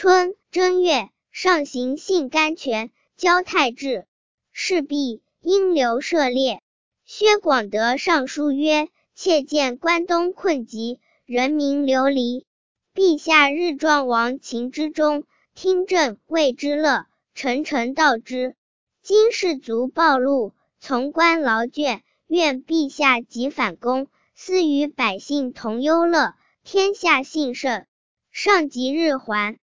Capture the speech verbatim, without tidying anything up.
春正月，上行杏甘泉，交泰至。是毕，因流涉猎。薛广德上书曰：妾见关东困急，人民流离。陛下日壮亡秦之中，听政谓之乐，臣臣道之。今士卒暴露，从官劳倦，愿陛下即反攻，思与百姓同忧乐，天下兴盛。上即日还。